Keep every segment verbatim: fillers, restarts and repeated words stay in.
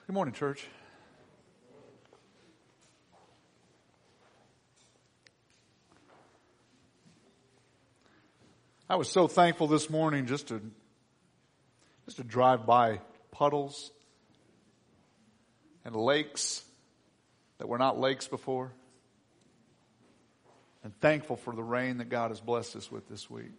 Good morning, church. I was so thankful this morning just to just to drive by puddles and lakes that were not lakes before, and thankful for the rain that God has blessed us with this week.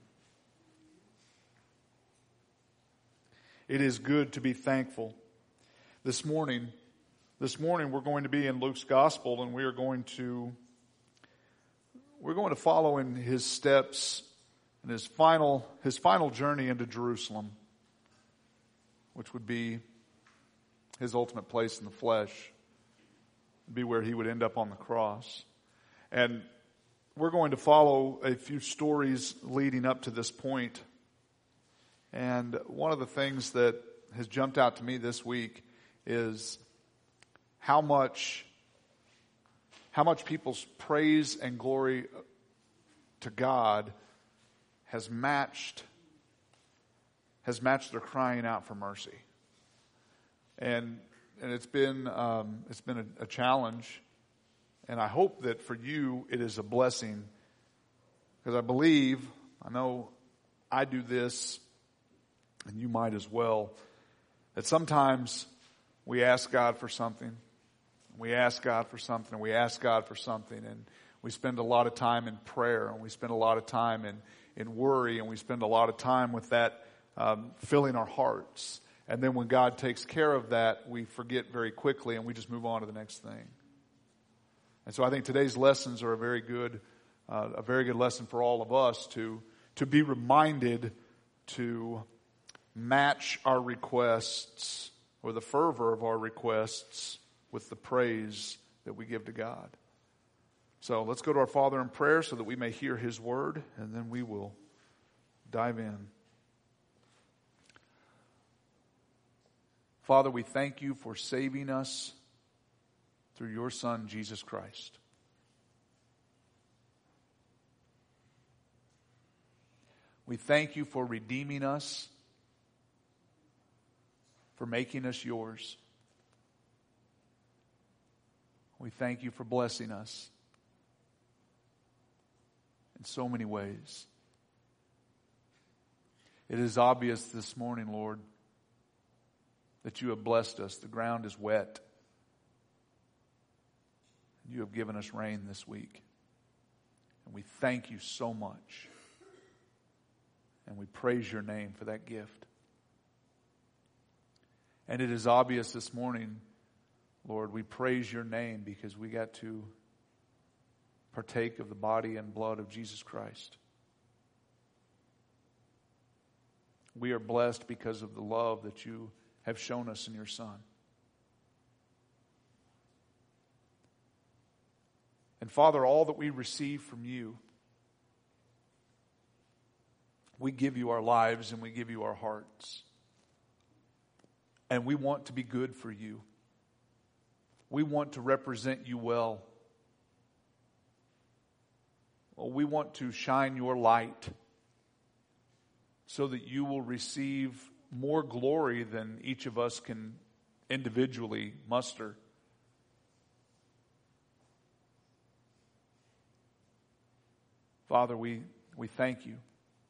It is good to be thankful. This morning, this morning we're going to be in Luke's gospel, and we are going to we're going to follow in his steps in his final his final journey into Jerusalem, which would be his ultimate place in the flesh, be where he would end up on the cross. And we're going to follow a few stories leading up to this point. And one of the things that has jumped out to me this week is how much how much people's praise and glory to God has matched has matched their crying out for mercy. And and it's been um, it's been a, a challenge, and I hope that for you it is a blessing, because I believe, I know I do this, and you might as well, that sometimes we ask God for something, we ask God for something, and we ask God for something, and we spend a lot of time in prayer, and we spend a lot of time in, in worry, and we spend a lot of time with that um, filling our hearts. And then when God takes care of that, we forget very quickly, and we just move on to the next thing. And so I think today's lessons are a very good, uh, a very good lesson for all of us to to be reminded to match our requests, or the fervor of our requests, with the praise that we give to God. So let's go to our Father in prayer so that we may hear His word, and then we will dive in. Father, we thank you for saving us through your Son, Jesus Christ. We thank you for redeeming us, for making us yours. We thank you for blessing us in so many ways. It is obvious this morning, Lord, that you have blessed us. The ground is wet. You have given us rain this week. And we thank you so much. And we praise your name for that gift. And it is obvious this morning, Lord, we praise your name because we got to partake of the body and blood of Jesus Christ. We are blessed because of the love that you have shown us in your Son. And Father, all that we receive from you, we give you our lives and we give you our hearts. And we want to be good for you. We want to represent you well. Well, we want to shine your light so that you will receive more glory than each of us can individually muster. Father, we, we thank you.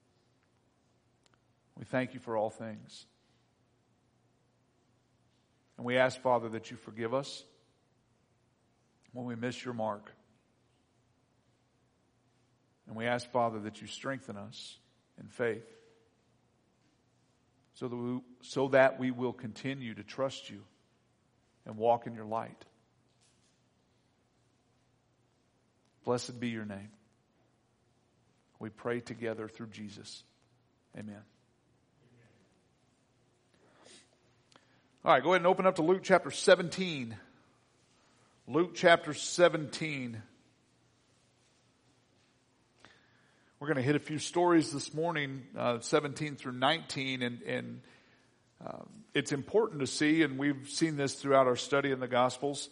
We thank you for all things. And we ask, Father, that you forgive us when we miss your mark. And we ask, Father, that you strengthen us in faith so that we, so that we will continue to trust you and walk in your light. Blessed be your name. We pray together through Jesus. Amen. All right, go ahead and open up to Luke chapter seventeen. Luke chapter seventeen. We're going to hit a few stories this morning, uh, seventeen through nineteen, and, and uh, it's important to see, and we've seen this throughout our study in the Gospels,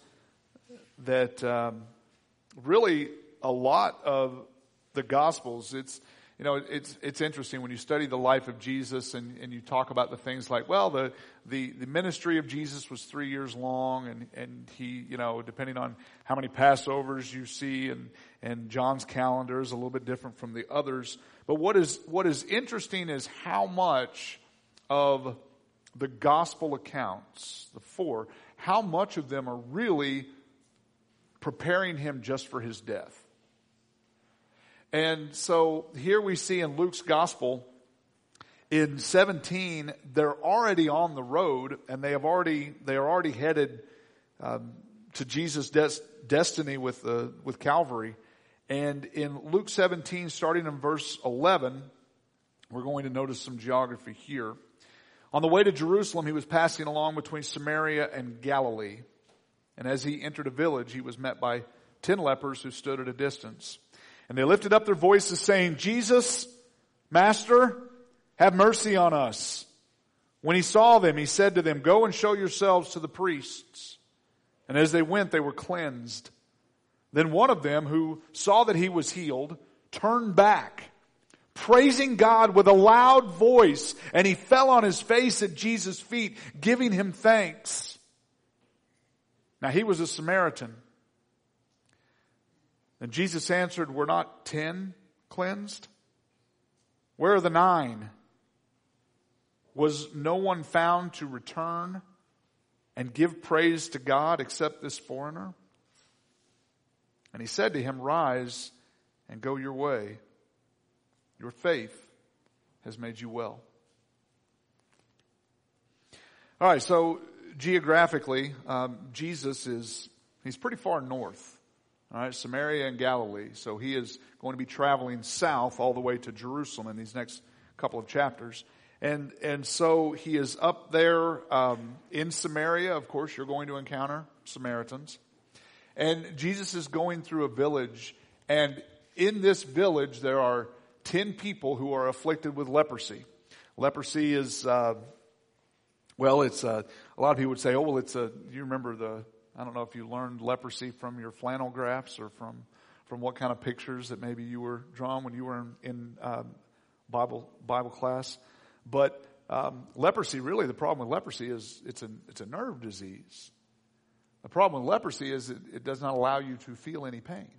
that um, really a lot of the Gospels, it's you know, it's it's interesting when you study the life of Jesus and, and you talk about the things like, well, the, the, the ministry of Jesus was three years long, and, and he, you know, depending on how many Passovers you see, and, and John's calendar is a little bit different from the others. But what is what is interesting is how much of the gospel accounts, the four, how much of them are really preparing him just for his death. And so here we see in Luke's gospel, in seventeen, they're already on the road, and they have already they are already headed um, to Jesus' des- destiny with the with Calvary. And in Luke seventeen, starting in verse eleven, we're going to notice some geography here. On the way to Jerusalem, he was passing along between Samaria and Galilee. And as he entered a village, he was met by ten lepers who stood at a distance. And they lifted up their voices, saying, Jesus, Master, have mercy on us. When he saw them, he said to them, Go and show yourselves to the priests. And as they went, they were cleansed. Then one of them, who saw that he was healed, turned back, praising God with a loud voice, and he fell on his face at Jesus' feet, giving him thanks. Now he was a Samaritan. And Jesus answered, Were not ten cleansed? Where are the nine? Was no one found to return and give praise to God except this foreigner? And he said to him, Rise and go your way. Your faith has made you well. All right, so geographically, um, Jesus is, he's pretty far north. All right, Samaria and Galilee. So he is going to be traveling south all the way to Jerusalem in these next couple of chapters. And and so he is up there um, in Samaria. Of course, you're going to encounter Samaritans. And Jesus is going through a village. And in this village, there are ten people who are afflicted with leprosy. Leprosy is, uh, well, it's, uh, a lot of people would say, oh, well, it's a, you remember the, I don't know if you learned leprosy from your flannel graphs or from, from what kind of pictures that maybe you were drawn when you were in, in um, Bible Bible class. But um, leprosy, really the problem with leprosy is it's a, it's a nerve disease. The problem with leprosy is it, it does not allow you to feel any pain.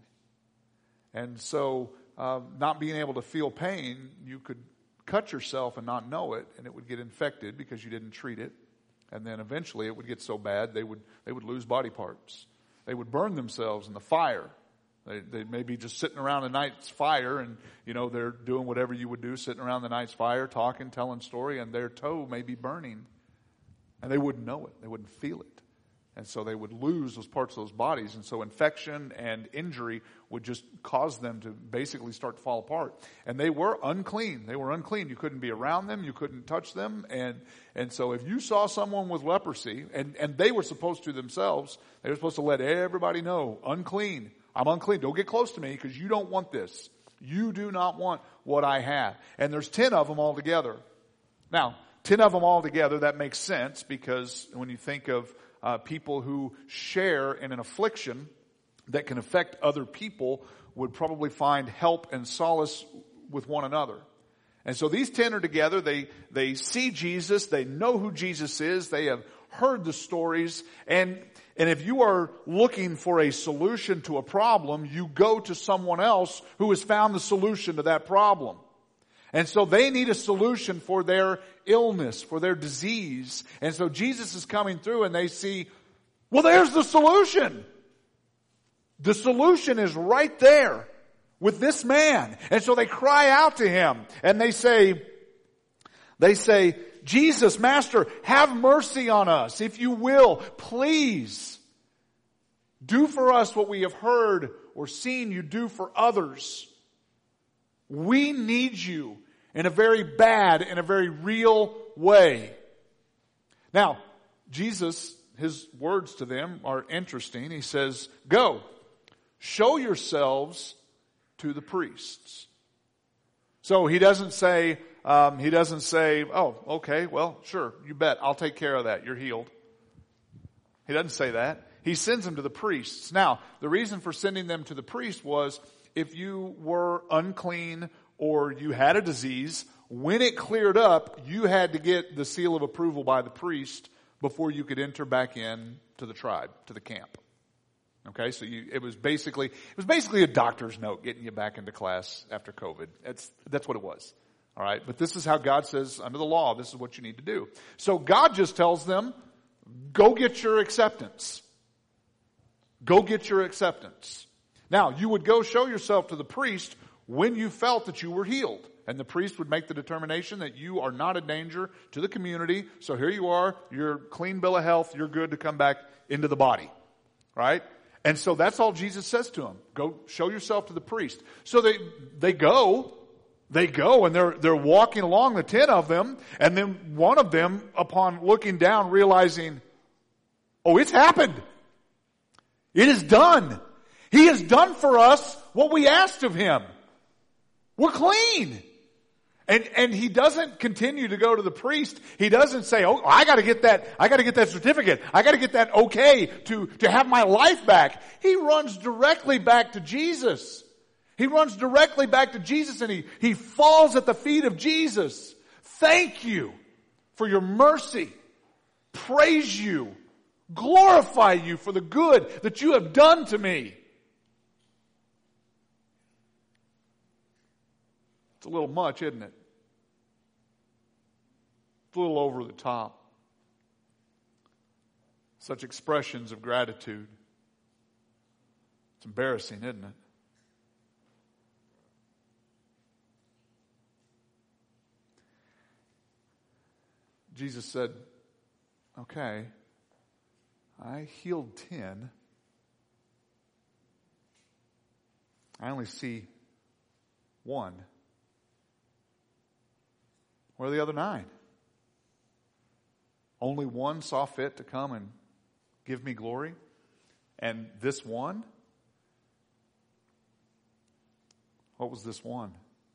And so uh, not being able to feel pain, you could cut yourself and not know it, and it would get infected because you didn't treat it. And then eventually it would get so bad they would they would lose body parts. They would burn themselves in the fire. They they may be just sitting around the night's fire, and you know they're doing whatever you would do, sitting around the night's fire, talking, telling story, and their toe may be burning, and they wouldn't know it. They wouldn't feel it, and so they would lose those parts of those bodies. And so infection and injury would just cause them to basically start to fall apart. And they were unclean. They were unclean. You couldn't be around them. You couldn't touch them. And and so if you saw someone with leprosy, and, and they were supposed to themselves, they were supposed to let everybody know, unclean. I'm unclean. Don't get close to me because you don't want this. You do not want what I have. And there's ten of them all together. Now, ten of them all together, that makes sense because when you think of uh, people who share in an affliction that can affect other people, would probably find help and solace with one another. And so these ten are together. They, they see Jesus. They know who Jesus is. They have heard the stories. And, and if you are looking for a solution to a problem, you go to someone else who has found the solution to that problem. And so they need a solution for their illness, for their disease. And so Jesus is coming through and they see, well, there's the solution. The solution is right there with this man. And so they cry out to him and they say, they say, Jesus, Master, have mercy on us. If you will, please do for us what we have heard or seen you do for others. We need you in a very bad, in a very real way. Now, Jesus, his words to them are interesting. He says, go. Show yourselves to the priests. So he doesn't say, um, he doesn't say, oh, okay, well, sure, you bet, I'll take care of that, you're healed. He doesn't say that. He sends them to the priests. Now, the reason for sending them to the priest was if you were unclean or you had a disease, when it cleared up, you had to get the seal of approval by the priest before you could enter back in to the tribe, to the camp. Okay, so you, it was basically, it was basically a doctor's note getting you back into class after COVID. That's, that's what it was. All right, but this is how God says under the law, this is what you need to do. So God just tells them, go get your acceptance. Go get your acceptance. Now, you would go show yourself to the priest when you felt that you were healed. And the priest would make the determination that you are not a danger to the community. So here you are, you're clean bill of health, you're good to come back into the body. Right? And so that's all Jesus says to them. Go show yourself to the priest. So they, they go, they go and they're, they're walking along, the ten of them. And then one of them, upon looking down, realizing, oh, it's happened. It is done. He has done for us what we asked of him. We're clean. And, and he doesn't continue to go to the priest. He doesn't say, oh, I gotta get that, I gotta get that certificate. I gotta get that okay to, to have my life back. He runs directly back to Jesus. He runs directly back to Jesus and he, he falls at the feet of Jesus. Thank you for your mercy. Praise you. Glorify you for the good that you have done to me. It's a little much, isn't it? It's a little over the top. Such expressions of gratitude. It's embarrassing, isn't it? Jesus said, okay, I healed ten. I only see one. Where are the other nine? Only one saw fit to come and give me glory. And this one? What was this one?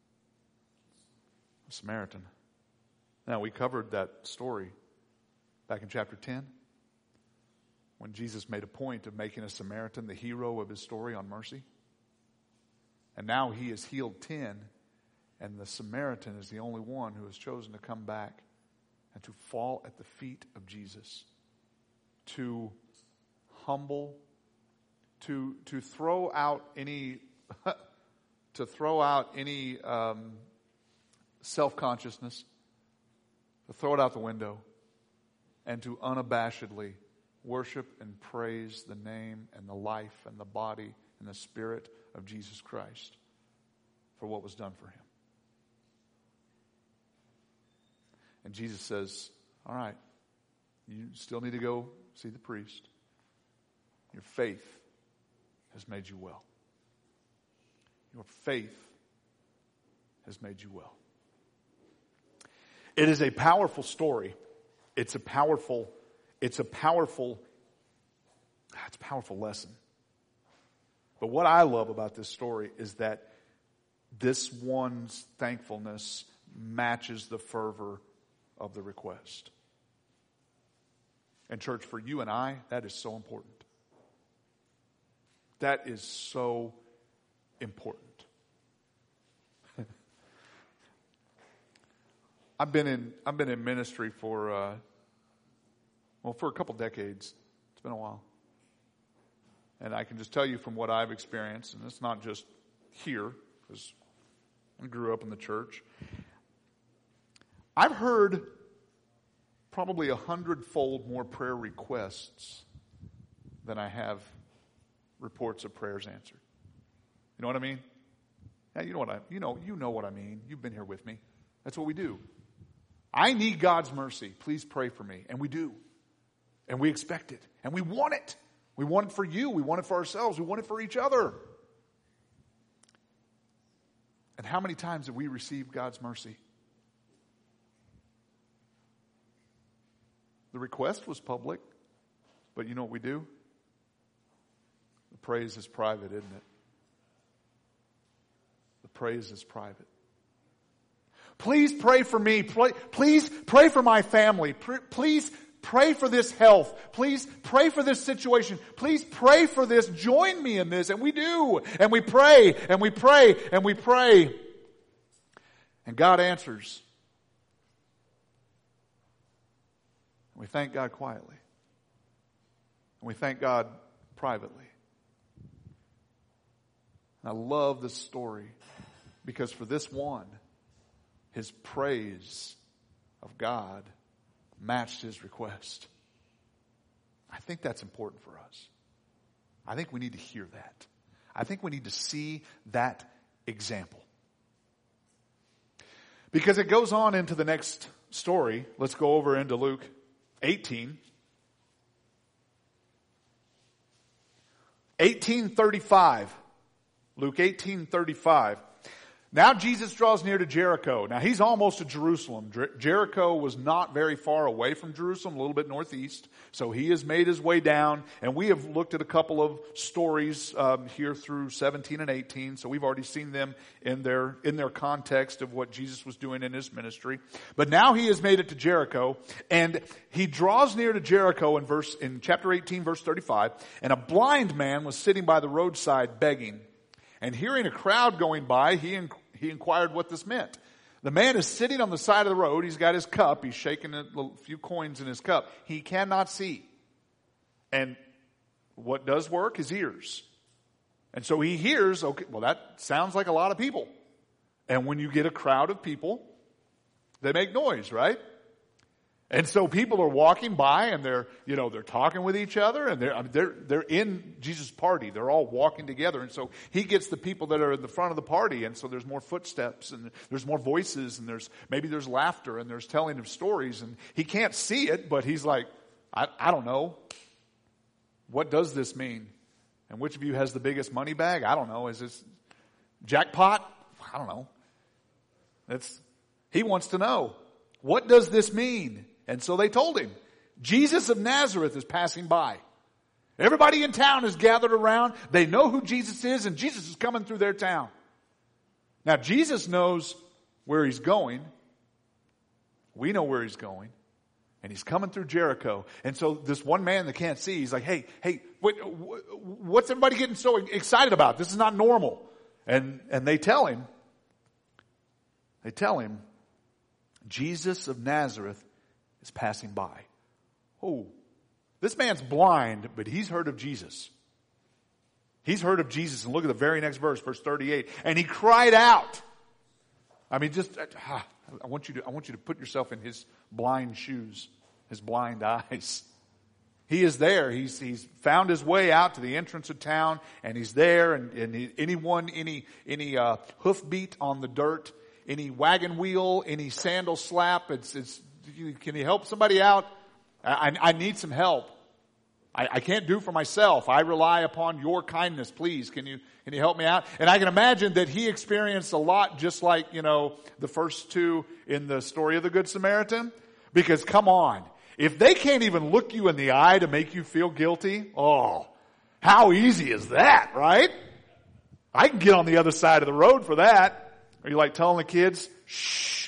A Samaritan. Now, we covered that story back in chapter ten. When Jesus made a point of making a Samaritan the hero of his story on mercy. And now he has healed ten. And the Samaritan is the only one who has chosen to come back and to fall at the feet of Jesus. To humble, to to throw out any, to throw out any um, self-consciousness, to throw it out the window, and to unabashedly worship and praise the name and the life and the body and the spirit of Jesus Christ for what was done for him. And Jesus says, all right, you still need to go see the priest. Your faith has made you well. Your faith has made you well. It is a powerful story. It's a powerful, it's a powerful, it's a powerful lesson. But what I love about this story is that this one's thankfulness matches the fervor of the request. And church, for you and I, that is so important. That is so important. I've been in I've been in ministry for uh, well for a couple decades. It's been a while, and I can just tell you from what I've experienced, and it's not just here because I grew up in the church. I've heard probably a hundredfold more prayer requests than I have reports of prayers answered. You know what I mean? Yeah, you know what I you know you know what I mean. You've been here with me. That's what we do. I need God's mercy. Please pray for me. And we do. And we expect it. And we want it. We want it for you. We want it for ourselves. We want it for each other. And how many times have we received God's mercy? The request was public. But you know what we do? The praise is private, isn't it? The praise is private. Please pray for me. Please pray for my family. Please pray for this health. Please pray for this situation. Please pray for this. Join me in this. And we do. And we pray and we pray and we pray. And God answers. And we thank God quietly. And we thank God privately. And I love this story because for this one, his praise of God matched his request. I think that's important for us. I think we need to hear that. I think we need to see that example. Because it goes on into the next story. Let's go over into Luke eighteen. eighteen thirty-five. Luke eighteen thirty-five. Now Jesus draws near to Jericho. Now he's almost to Jerusalem. Jer- Jericho was not very far away from Jerusalem, a little bit northeast. So he has made his way down. And we have looked at a couple of stories um, here through seventeen and eighteen. So we've already seen them in their in their context of what Jesus was doing in his ministry. But now he has made it to Jericho, and he draws near to Jericho in verse in chapter eighteen, verse thirty-five. And a blind man was sitting by the roadside begging. And hearing a crowd going by, he inquired. He inquired what this meant. The man is sitting on the side of the road. He's got his cup. He's shaking a few coins in his cup. He cannot see. And what does work? His ears. And so he hears, okay, well, that sounds like a lot of people. And when you get a crowd of people, they make noise, right? And so people are walking by and they're, you know, they're talking with each other and they're, they're, they're in Jesus' party. They're all walking together. And so he gets the people that are in the front of the party. And so there's more footsteps and there's more voices and there's, maybe there's laughter and there's telling of stories. And he can't see it, but he's like, I, I don't know. What does this mean? And which of you has the biggest money bag? I don't know. Is this jackpot? I don't know. That's, he wants to know. What does this mean? And so they told him, Jesus of Nazareth is passing by. Everybody in town is gathered around. They know who Jesus is, and Jesus is coming through their town. Now, Jesus knows where he's going. We know where he's going. And he's coming through Jericho. And so this one man that can't see, he's like, hey, hey, what, what's everybody getting so excited about? This is not normal. And, and they tell him, they tell him, Jesus of Nazareth is passing by. Oh, this man's blind, but he's heard of Jesus. He's heard of Jesus. And look at the very next verse, verse thirty-eight. And he cried out. I mean, just, ah, I want you to, I want you to put yourself in his blind shoes, his blind eyes. He is there. He's, he's found his way out to the entrance of town, and he's there, and, and he, anyone, any, any, uh, hoofbeat on the dirt, any wagon wheel, any sandal slap, it's, it's, can you help somebody out? I, I need some help. I, I can't do for myself. I rely upon your kindness. Please, can you, can you help me out? And I can imagine that he experienced a lot just like, you know, the first two in the story of the Good Samaritan. Because come on, if they can't even look you in the eye to make you feel guilty, oh, how easy is that, right? I can get on the other side of the road for that. Are you like telling the kids, shh,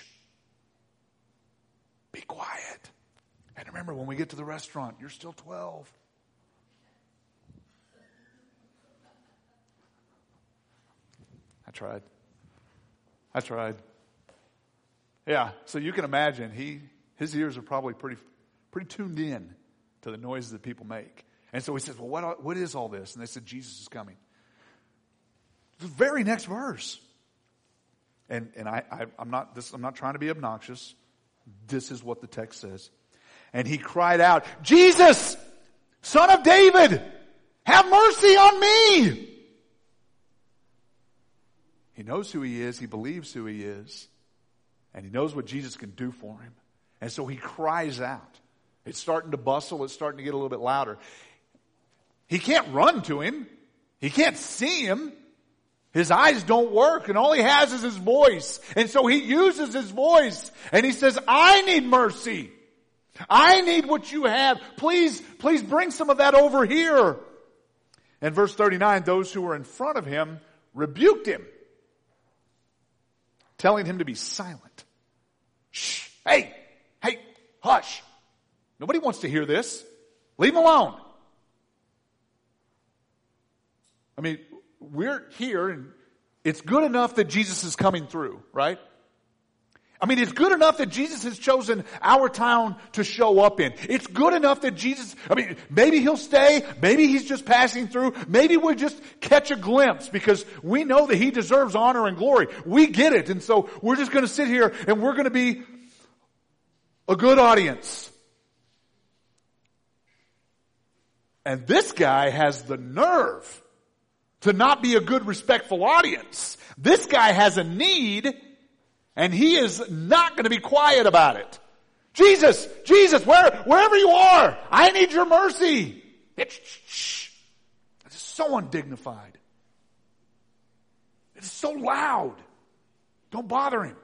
be quiet. And remember, when we get to the restaurant, you're still twelve. I tried. I tried. Yeah, so you can imagine, he, his ears are probably pretty, pretty tuned in to the noises that people make. And so he says, well, what, what is all this? And they said, Jesus is coming. The very next verse. And and I, I I'm not this I'm not trying to be obnoxious. This is what the text says. And he cried out, Jesus, Son of David, have mercy on me. He knows who he is, he believes who he is, and he knows what Jesus can do for him. And so he cries out. It's starting to bustle, it's starting to get a little bit louder. He can't run to him. He can't see him. His eyes don't work, and all he has is his voice. And so he uses his voice, and he says, I need mercy. I need what you have. Please, please bring some of that over here. And verse thirty-nine, those who were in front of him rebuked him, telling him to be silent. Shh, hey, hey, hush. Nobody wants to hear this. Leave him alone. I mean, we're here, and it's good enough that Jesus is coming through, right? I mean, it's good enough that Jesus has chosen our town to show up in. It's good enough that Jesus, I mean, maybe he'll stay. Maybe he's just passing through. Maybe we'll just catch a glimpse because we know that he deserves honor and glory. We get it. And so we're just going to sit here and we're going to be a good audience. And this guy has the nerve to not be a good, respectful audience. This guy has a need. And he is not going to be quiet about it. Jesus, Jesus, where, wherever you are, I need your mercy. It's, shh. It's so undignified. It's so loud. Don't bother him.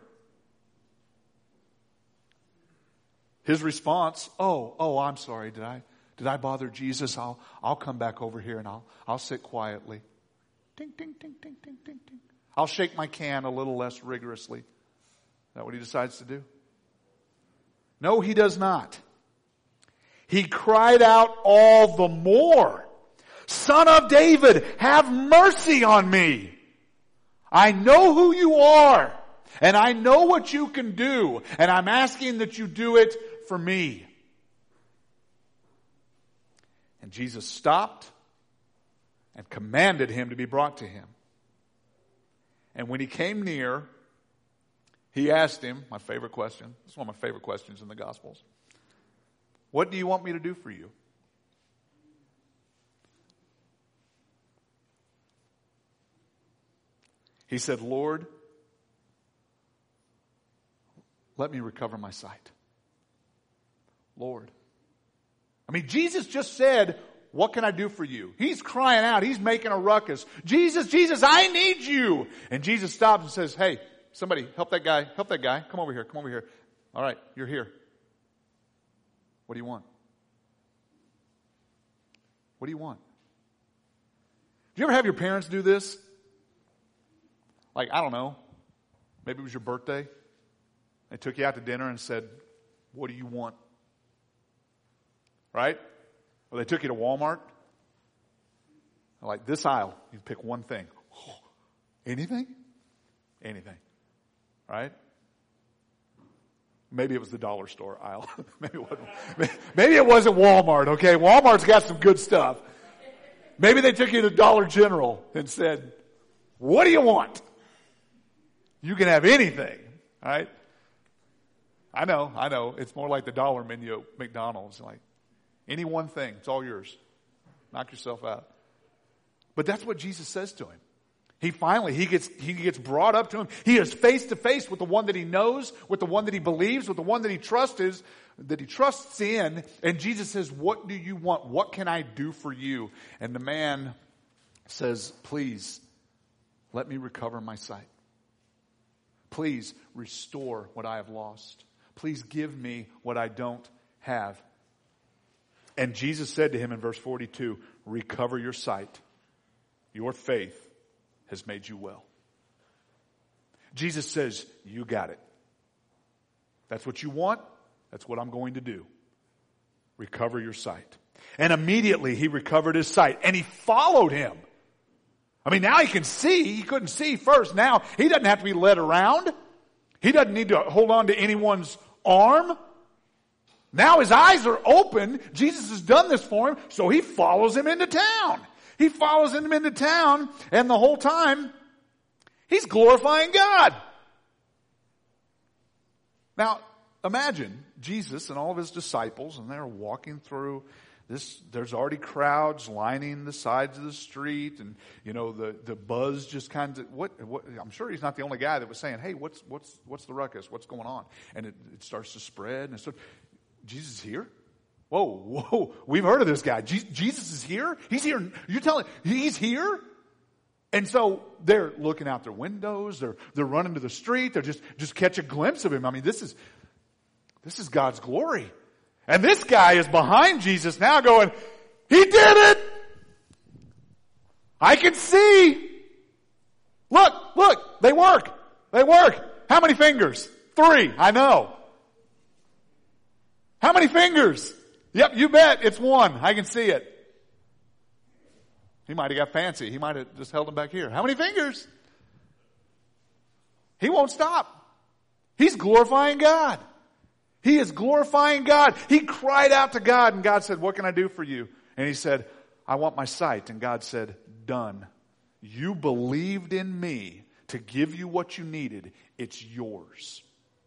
His response, oh, oh, I'm sorry. Did I, did I bother Jesus? I'll, I'll come back over here and I'll, I'll sit quietly. Ding, ding, ding, ding, ding, ding, ding. I'll shake my can a little less rigorously. Is that what he decides to do? No, he does not. He cried out all the more, Son of David, have mercy on me. I know who you are, and I know what you can do, and I'm asking that you do it for me. And Jesus stopped and commanded him to be brought to him. And when he came near, he asked him, my favorite question, this is one of my favorite questions in the Gospels. What do you want me to do for you? He said, Lord, let me recover my sight. Lord. I mean, Jesus just said, what can I do for you? He's crying out. He's making a ruckus. Jesus, Jesus, I need you. And Jesus stops and says, hey, somebody, help that guy. Help that guy. Come over here. Come over here. All right, you're here. What do you want? What do you want? Do you ever have your parents do this? Like, I don't know. Maybe it was your birthday. They took you out to dinner and said, what do you want? Right? Or they took you to Walmart. Like, this aisle, you pick one thing. Anything? Anything. Right? Maybe it was the dollar store aisle. maybe, it wasn't, maybe it wasn't Walmart, okay? Walmart's got some good stuff. Maybe they took you to Dollar General and said, what do you want? You can have anything, right? I know, I know. It's more like the dollar menu at McDonald's. Like, any one thing, it's all yours. Knock yourself out. But that's what Jesus says to him. He finally, he gets, he gets brought up to him. He is face to face with the one that he knows, with the one that he believes, with the one that he trusts is, that he trusts in. And Jesus says, what do you want? What can I do for you? And the man says, please, let me recover my sight. Please restore what I have lost. Please give me what I don't have. And Jesus said to him in verse forty-two, recover your sight. Your faith has made you well. Jesus says, you got it. That's what you want. That's what I'm going to do. Recover your sight. And immediately he recovered his sight and he followed him. I mean, now he can see. He couldn't see first. Now he doesn't have to be led around. He doesn't need to hold on to anyone's arm. Now his eyes are open. Jesus has done this for him, so he follows him into town. He follows him into town, and the whole time, he's glorifying God. Now, imagine Jesus and all of his disciples, and they're walking through this. There's already crowds lining the sides of the street, and you know the the buzz just kind of. What, what? I'm sure he's not the only guy that was saying, "Hey, what's what's what's the ruckus? What's going on?" And it, it starts to spread, and it starts, Jesus is here. Whoa, whoa, we've heard of this guy. Je- Jesus is here? He's here. You're telling, he's here? And so they're looking out their windows. They're, they're running to the street. They're just, just catch a glimpse of him. I mean, this is, this is God's glory. And this guy is behind Jesus now going, he did it! I can see! Look, look, they work. They work. How many fingers? Three, I know. How many fingers? Yep, you bet. It's one. I can see it. He might have got fancy. He might have just held him back here. How many fingers? He won't stop. He's glorifying God. He is glorifying God. He cried out to God, and God said, what can I do for you? And he said, I want my sight. And God said, done. You believed in me to give you what you needed. It's yours.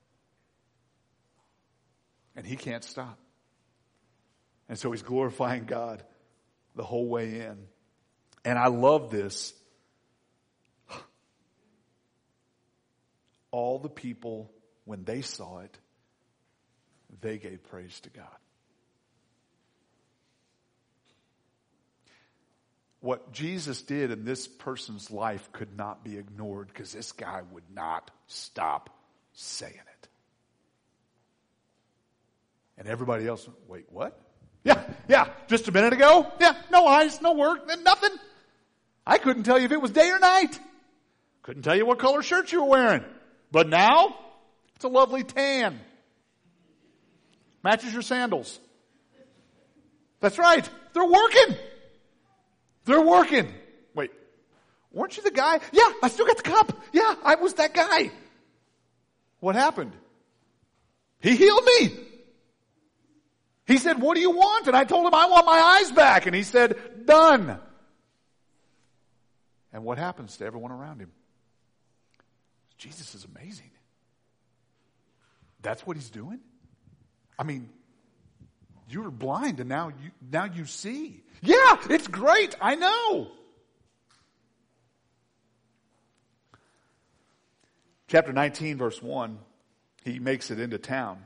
And he can't stop. And so he's glorifying God the whole way in. And I love this. All the people, when they saw it, they gave praise to God. What Jesus did in this person's life could not be ignored because this guy would not stop saying it. And everybody else went, wait, what? Yeah, yeah, just a minute ago? Yeah, no eyes, no work, nothing. I couldn't tell you if it was day or night. Couldn't tell you what color shirt you were wearing. But now, it's a lovely tan. Matches your sandals. That's right. They're working. They're working. Wait, weren't you the guy? Yeah, I still got the cup. Yeah, I was that guy. What happened? He healed me. He said, what do you want? And I told him, I want my eyes back. And he said, done. And what happens to everyone around him? Jesus is amazing. That's what he's doing? I mean, you were blind and now you, now you see. Yeah, it's great. I know. Chapter nineteen, verse one, he makes it into town.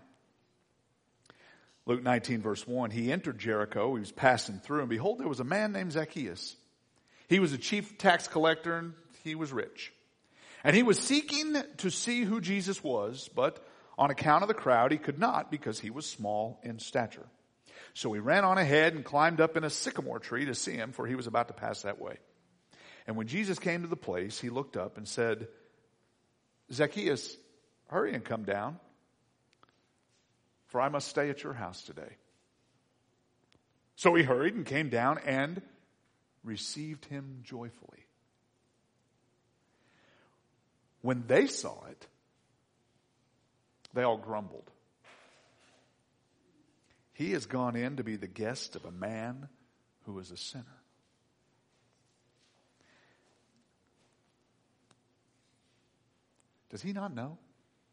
Luke nineteen, verse one, he entered Jericho. He was passing through, and behold, there was a man named Zacchaeus. He was a chief tax collector, and he was rich. And he was seeking to see who Jesus was, but on account of the crowd, he could not because he was small in stature. So he ran on ahead and climbed up in a sycamore tree to see him, for he was about to pass that way. And when Jesus came to the place, he looked up and said, Zacchaeus, hurry and come down, for I must stay at your house today. So he hurried and came down and received him joyfully. When they saw it, they all grumbled. He has gone in to be the guest of a man who is a sinner. Does he not know?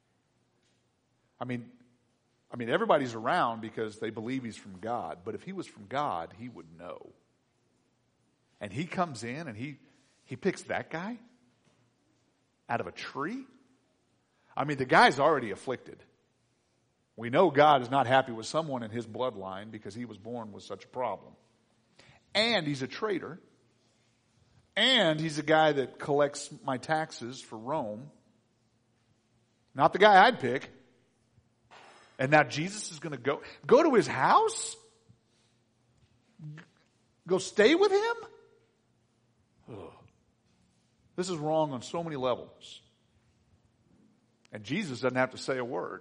I mean, I mean, everybody's around because they believe he's from God. But if he was from God, he would know. And he comes in and he, he picks that guy out of a tree. I mean, the guy's already afflicted. We know God is not happy with someone in his bloodline because he was born with such a problem. And he's a traitor. And he's a guy that collects my taxes for Rome. Not the guy I'd pick. And now Jesus is going to go, go to his house? Go stay with him? Ugh. This is wrong on so many levels. And Jesus doesn't have to say a word.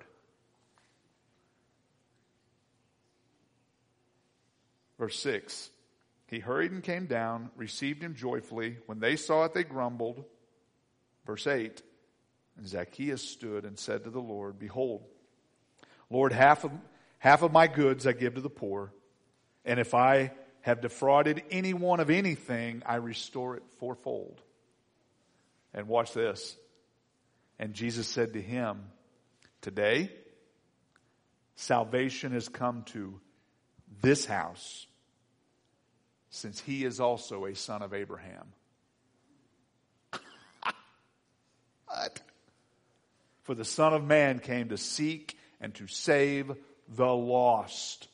Verse six, he hurried and came down, received him joyfully. When they saw it, they grumbled. Verse eight, and Zacchaeus stood and said to the Lord, behold, Lord, half of, half of my goods I give to the poor, and if I have defrauded anyone of anything, I restore it fourfold. And watch this. And Jesus said to him, today, salvation has come to this house, since he is also a son of Abraham. What? For the Son of Man came to seek and to save the lost.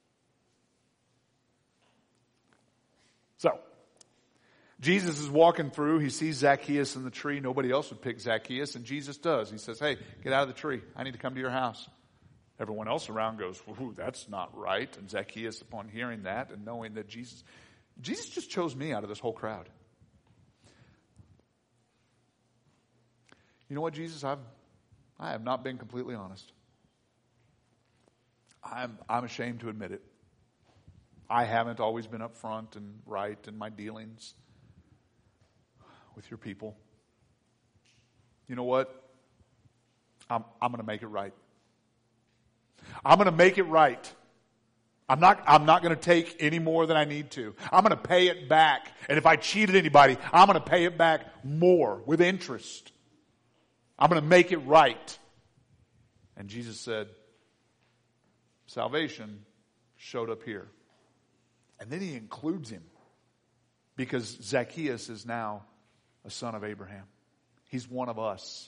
So, Jesus is walking through. He sees Zacchaeus in the tree. Nobody else would pick Zacchaeus, and Jesus does. He says, hey, get out of the tree. I need to come to your house. Everyone else around goes, ooh, that's not right. And Zacchaeus, upon hearing that and knowing that Jesus, Jesus just chose me out of this whole crowd. You know what, Jesus? I've, I have not been completely honest. I'm, I'm ashamed to admit it. I haven't always been upfront and right in my dealings with your people. You know what? I'm, I'm going to make it right. I'm going to make it right. I'm not, I'm not going to take any more than I need to. I'm going to pay it back. And if I cheated anybody, I'm going to pay it back more with interest. I'm going to make it right. And Jesus said, salvation showed up here. And then he includes him because Zacchaeus is now a son of Abraham. He's one of us.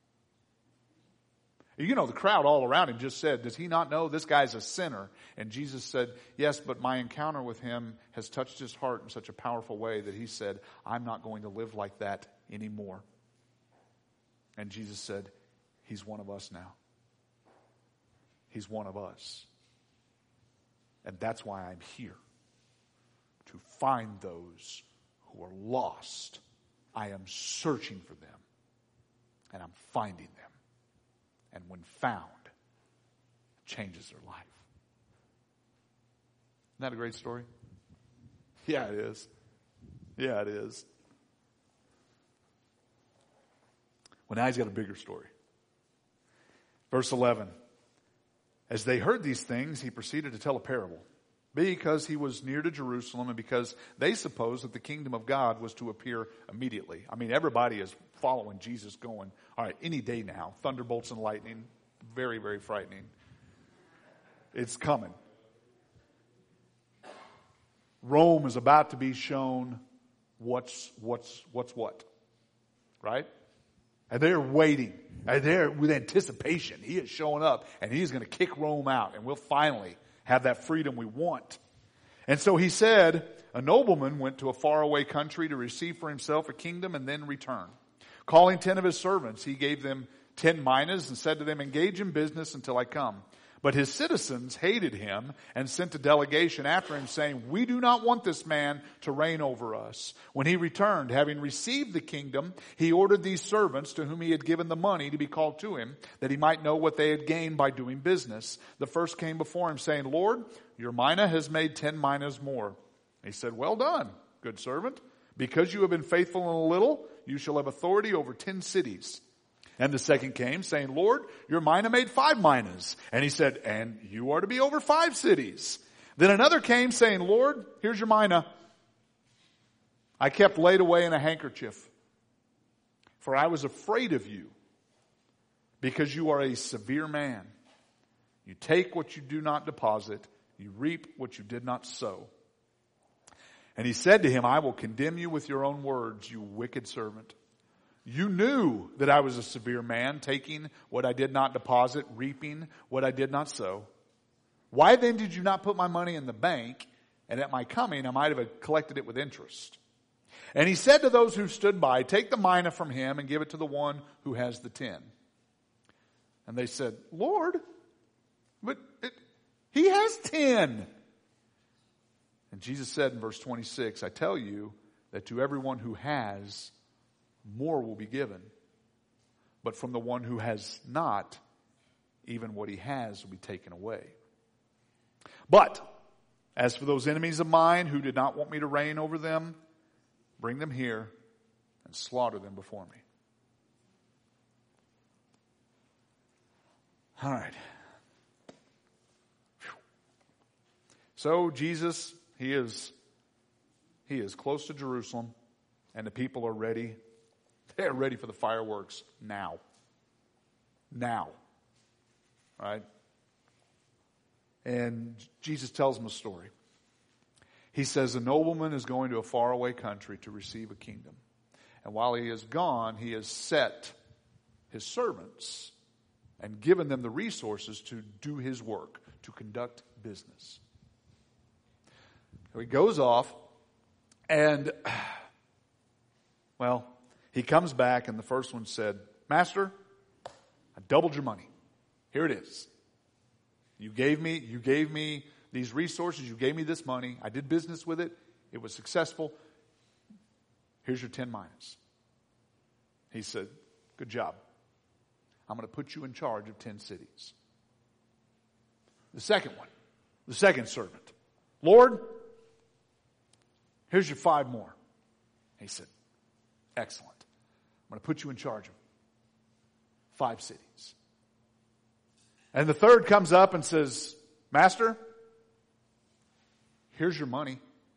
You know, the crowd all around him just said, does he not know this guy's a sinner? And Jesus said, yes, but my encounter with him has touched his heart in such a powerful way that he said, I'm not going to live like that anymore. And Jesus said, he's one of us now. He's one of us. And that's why I'm here. To find those who are lost. I am searching for them. And I'm finding them. And when found, changes their life. Isn't that a great story? Yeah, it is. Yeah, it is. Well, now he's got a bigger story. Verse eleven. As they heard these things, he proceeded to tell a parable. Because he was near to Jerusalem and because they supposed that the kingdom of God was to appear immediately. I mean, everybody is following Jesus going, all right, any day now, thunderbolts and lightning, very, very frightening. It's coming. Rome is about to be shown what's, what's, what's what, right? And they're waiting. And they're with anticipation. He is showing up and he's going to kick Rome out and we'll finally have that freedom we want. And so he said, a nobleman went to a faraway country to receive for himself a kingdom and then return. Calling ten of his servants, he gave them ten minas and said to them, engage in business until I come. But his citizens hated him and sent a delegation after him saying, we do not want this man to reign over us. When he returned, having received the kingdom, he ordered these servants to whom he had given the money to be called to him, that he might know what they had gained by doing business. The first came before him saying, Lord, your mina has made ten minas more. He said, well done, good servant. Because you have been faithful in a little, you shall have authority over ten cities. And the second came saying, Lord, your mina made five minas. And he said, and you are to be over five cities. Then another came saying, Lord, here's your mina. I kept laid away in a handkerchief, for I was afraid of you, because you are a severe man. You take what you do not deposit. You reap what you did not sow. And he said to him, I will condemn you with your own words, you wicked servant. You knew that I was a severe man, taking what I did not deposit, reaping what I did not sow. Why then did you not put my money in the bank, and at my coming I might have collected it with interest? And he said to those who stood by, take the mina from him and give it to the one who has the ten. And they said, Lord, but it, he has ten. And Jesus said in verse twenty-six, I tell you that to everyone who has, more will be given. But from the one who has not, even what he has will be taken away. But as for those enemies of mine who did not want me to reign over them, bring them here and slaughter them before me. All right. So Jesus, he is, he is close to Jerusalem, and the people are ready. They're ready for the fireworks now. Now. Right? And Jesus tells them a story. He says, a nobleman is going to a faraway country to receive a kingdom. And while he is gone, he has set his servants and given them the resources to do his work, to conduct business. So he goes off and, well, he comes back and the first one said, Master, I doubled your money. Here it is. You gave me, you gave me these resources. You gave me this money. I did business with it. It was successful. Here's your ten minas. He said, good job. I'm going to put you in charge of ten cities. The second one, the second servant. Lord, here's your five more. He said, excellent. I'm going to put you in charge of five cities. And the third comes up and says, Master, here's your money.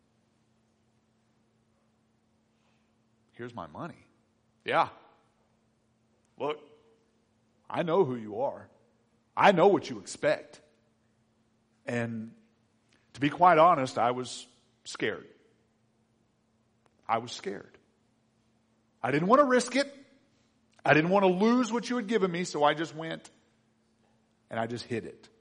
Here's my money. Yeah. Look, I know who you are. I know what you expect. And to be quite honest, I was scared. I was scared. I didn't want to risk it. I didn't want to lose what you had given me, so I just went and I just hid it.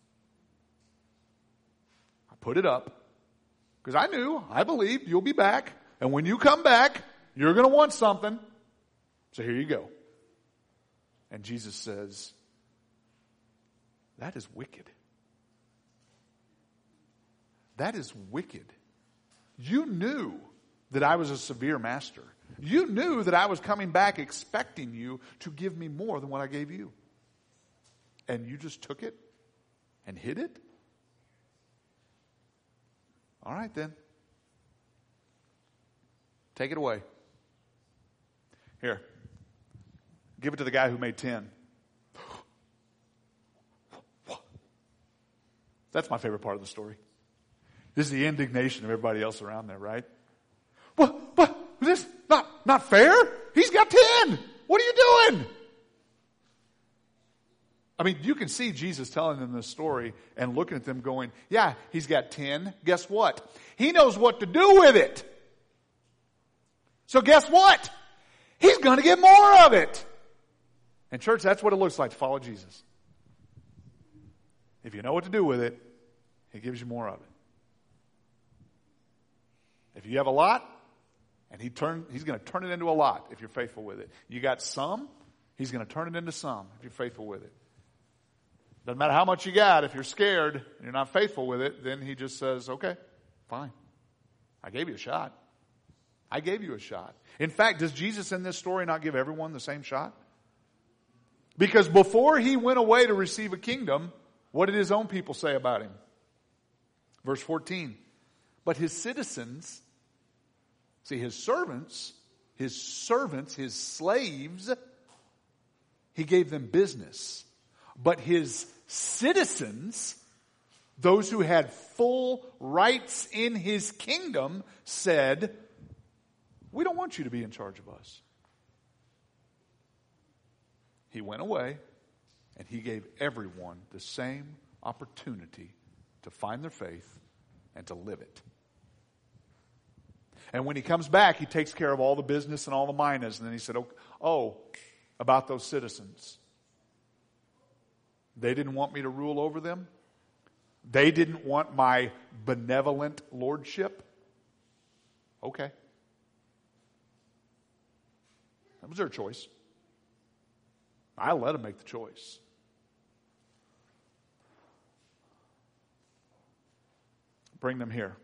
I put it up because I knew, I believed you'll be back. And when you come back, you're going to want something. So here you go. And Jesus says, that is wicked. That is wicked. You knew that I was a severe master. You knew that I was coming back expecting you to give me more than what I gave you. And you just took it and hid it? All right then. Take it away. Here. Give it to the guy who made ten. That's my favorite part of the story. This is the indignation of everybody else around there, right? What? What? This not not fair? He's got ten. What are you doing? I mean, you can see Jesus telling them this story and looking at them going, yeah, he's got ten. Guess what? He knows what to do with it. So guess what? He's going to get more of it. And church, that's what it looks like to follow Jesus. If you know what to do with it, he gives you more of it. If you have a lot, and he turn, he's going to turn it into a lot if you're faithful with it. You got some, he's going to turn it into some if you're faithful with it. Doesn't matter how much you got. If you're scared and you're not faithful with it, then he just says, okay, fine. I gave you a shot. I gave you a shot. In fact, does Jesus in this story not give everyone the same shot? Because before he went away to receive a kingdom, what did his own people say about him? Verse fourteen. But his citizens, see, his servants, his servants, his slaves, he gave them business. But his citizens, those who had full rights in his kingdom, said, we don't want you to be in charge of us. He went away and he gave everyone the same opportunity to find their faith and to live it. And when he comes back, he takes care of all the business and all the minas. And then he said, oh, oh, about those citizens. They didn't want me to rule over them. They didn't want my benevolent lordship. Okay. That was their choice. I let them make the choice. Bring them here.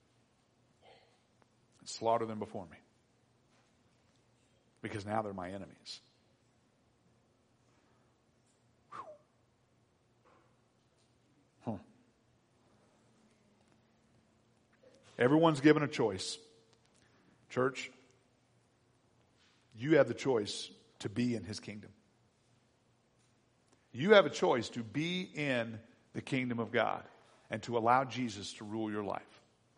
And slaughter them before me. Because now they're my enemies. Huh. Everyone's given a choice. Church, you have the choice to be in his kingdom. You have a choice to be in the kingdom of God and to allow Jesus to rule your life.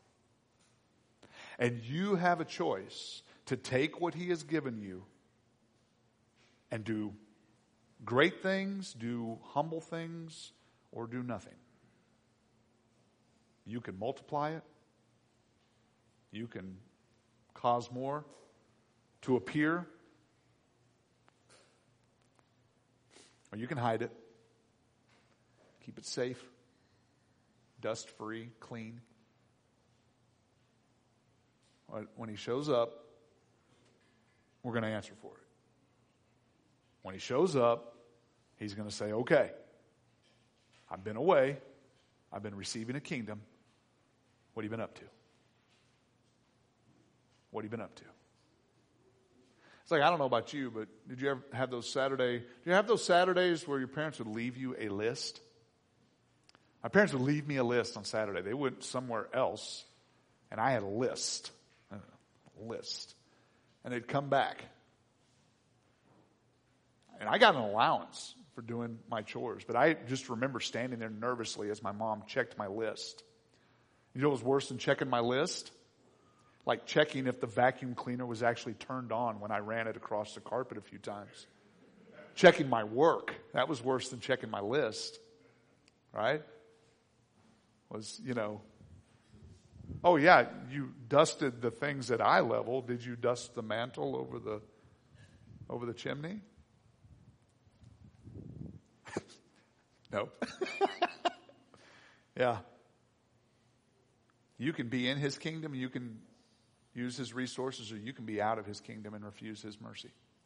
And you have a choice to take what he has given you and do great things, do humble things, or do nothing. You can multiply it. You can cause more to appear. Or you can hide it. Keep it safe. Dust-free, clean. When he shows up, we're going to answer for it. When he shows up, he's going to say, okay, I've been away. I've been receiving a kingdom. What have you been up to? What have you been up to? It's like, I don't know about you, but did you ever have those Saturday, did you have those Saturdays where your parents would leave you a list? My parents would leave me a list on Saturday. They went somewhere else, and I had a list. A list. And they'd come back. And I got an allowance for doing my chores. But I just remember standing there nervously as my mom checked my list. You know what was worse than checking my list? Like checking if the vacuum cleaner was actually turned on when I ran it across the carpet a few times. Checking my work. That was worse than checking my list. Right? Was, you know, oh yeah, you dusted the things that I leveled. Did you dust the mantle over the over the chimney? No. Yeah. You can be in his kingdom, you can use his resources, or you can be out of his kingdom and refuse his mercy.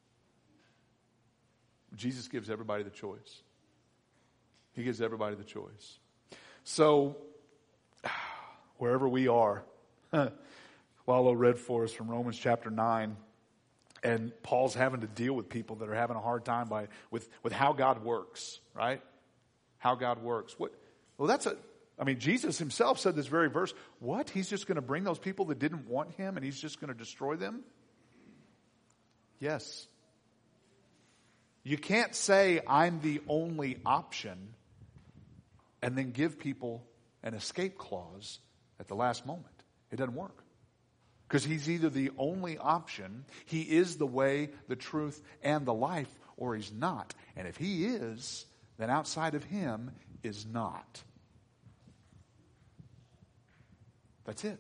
Jesus gives everybody the choice. He gives everybody the choice. So, wherever we are, Wallow read for us from Romans chapter nine, and Paul's having to deal with people that are having a hard time by with, with how God works, right? How God works. What? Well, that's a, I mean, Jesus himself said this very verse. What? He's just going to bring those people that didn't want him and he's just going to destroy them? Yes. You can't say I'm the only option and then give people an escape clause at the last moment. It doesn't work. Because he's either the only option, he is the way, the truth, and the life, or he's not. And if he is, then outside of him is not. That's it.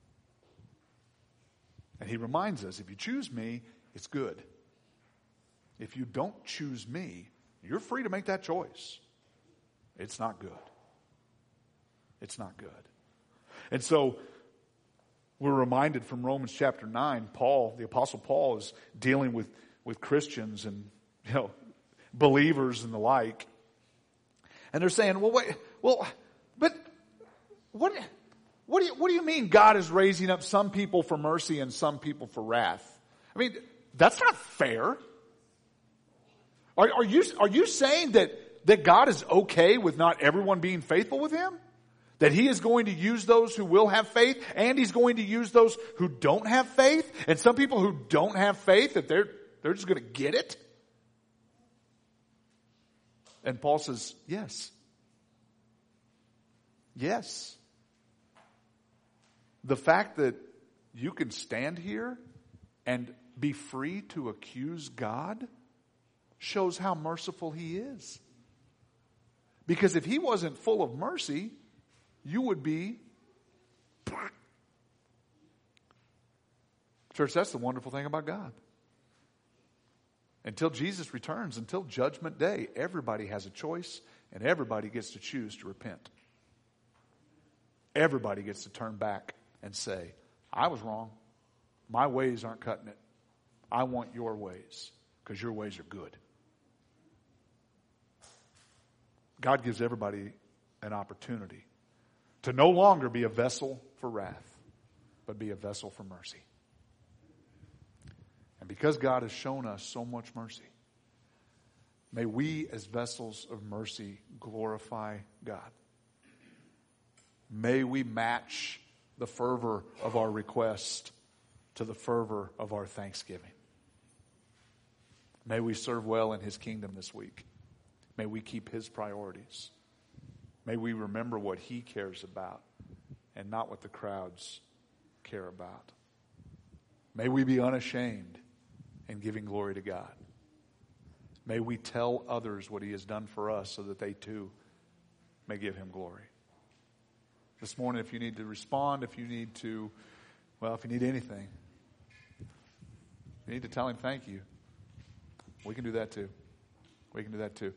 And he reminds us, if you choose me, it's good. If you don't choose me, you're free to make that choice. It's not good. It's not good. And so, we're reminded from Romans chapter nine, Paul, the Apostle Paul, is dealing with, with Christians and, you know, believers and the like. And they're saying, well, wait, well, but what, what do you, what do you mean God is raising up some people for mercy and some people for wrath? I mean, that's not fair. Are, are you, are you saying that, that God is okay with not everyone being faithful with him? That he is going to use those who will have faith, and he's going to use those who don't have faith, and some people who don't have faith, that they're, they're just going to get it? And Paul says, yes. Yes. The fact that you can stand here and be free to accuse God shows how merciful he is. Because if he wasn't full of mercy, you would be. Church, that's the wonderful thing about God. Until Jesus returns, until judgment day, everybody has a choice and everybody gets to choose to repent. Everybody gets to turn back and say, I was wrong. My ways aren't cutting it. I want your ways because your ways are good. God gives everybody an opportunity to no longer be a vessel for wrath, but be a vessel for mercy. And because God has shown us so much mercy, may we as vessels of mercy glorify God. May we match the fervor of our request to the fervor of our thanksgiving. May we serve well in his kingdom this week. May we keep his priorities. May we remember what he cares about and not what the crowds care about. May we be unashamed in giving glory to God. May we tell others what he has done for us so that they too may give him glory. This morning, if you need to respond, if you need to, well, if you need anything, you need to tell him thank you. We can do that too. We can do that too.